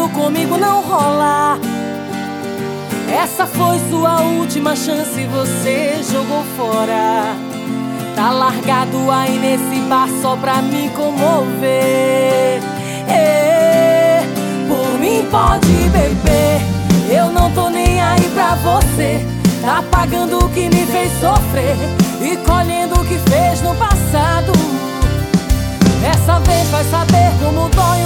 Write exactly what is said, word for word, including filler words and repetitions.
isso comigo não rola. Essa foi sua última chance, você jogou fora. Tá largado aí nesse bar só pra me comover. É, por mim pode beber, eu não tô nem aí pra você. Tá pagando o que me fez sofrer e colhendo o que fez no passado. Essa vez vai saber como dói